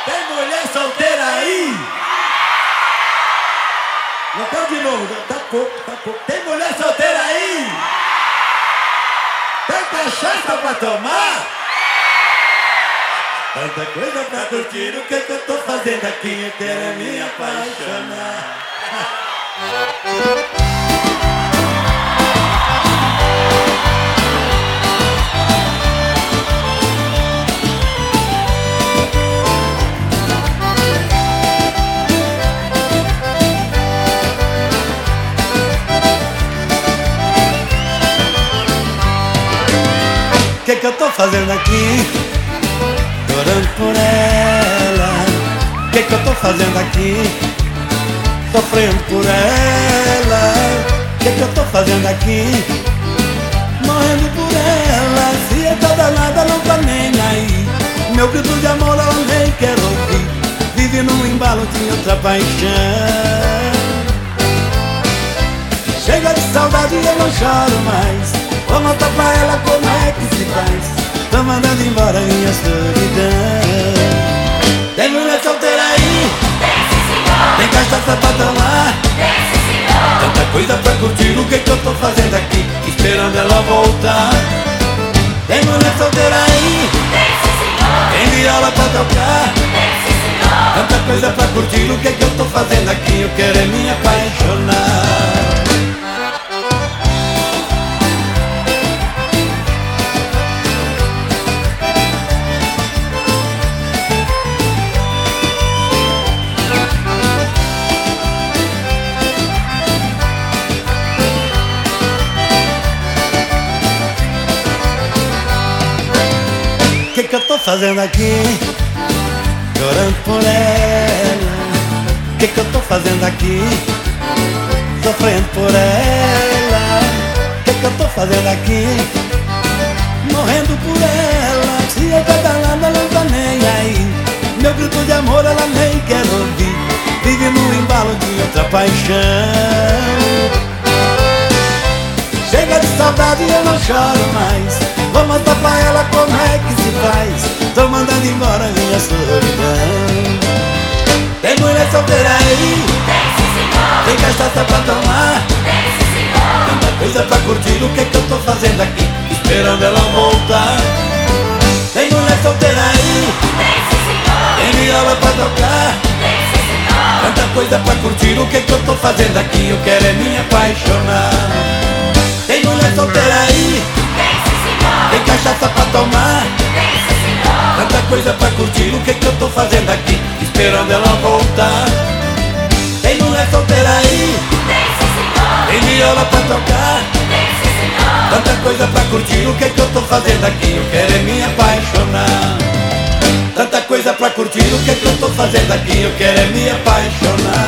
Tem mulher solteira aí? Então de novo, tá pouco. Tem mulher solteira aí? Tem cachaça pra tomar? Tanta coisa pra curtir, o que eu tô fazendo aqui? Eu quero é me apaixonar. O que eu tô fazendo aqui? Chorando por ela. O que eu tô fazendo aqui? Sofrendo por ela. O que eu tô fazendo aqui? Morrendo por ela. Se é toda nada, não tá nem aí. Meu grito de amor ela nem quer ouvir. Vive num embalo de outra paixão. Chega de saudade e eu não choro mais. Vou mostrar pra ela como é que se faz. Tô mandando embora minha solidão. Tem mulher solteira aí? Tem sim, senhor. Tem cachaça pra tomar? Tem sim, senhor. Tanta coisa pra curtir, o que eu tô fazendo aqui? Esperando ela voltar. Tem mulher solteira aí? Tem sim, senhor. Tem viola pra tocar? Tem sim, senhor. Tanta coisa pra curtir, o que eu tô fazendo aqui? Eu quero é me apaixonar. O que eu tô fazendo aqui? Chorando por ela. O que eu tô fazendo aqui? Sofrendo por ela. O que eu tô fazendo aqui? Morrendo por ela. Se é danada, não tá nem aí. Meu grito de amor ela nem quer ouvir. Vive no embalo de outra paixão. Chega de saudade e eu não choro mais. Vou mostrar pra ela como é que se faz. Tô mandando embora minha solidão. Tem mulher solteira aí? Tem sim, senhor. Tem cachaça pra tomar? Tem sim, senhor. Tanta coisa pra curtir, o que eu tô fazendo aqui? Esperando ela voltar. Tem mulher solteira aí? Tem sim, senhor. Tem viola pra tocar? Tem sim, senhor. Tanta coisa pra curtir, o que eu tô fazendo aqui? Eu quero é me apaixonar. Tem mulher solteira aí? Tem sim, senhor. Tem cachaça pra tomar? Tem sim, senhor. Tanta coisa pra curtir, o que eu tô fazendo aqui? Esperando ela voltar. Tem mulher solteira aí? Tem sim, senhor. Tem viola pra tocar? Tem sim, senhor. Tanta coisa pra curtir, o que eu tô fazendo aqui? Eu quero é me apaixonar. Tanta coisa pra curtir, o que eu tô fazendo aqui? Eu quero é me apaixonar.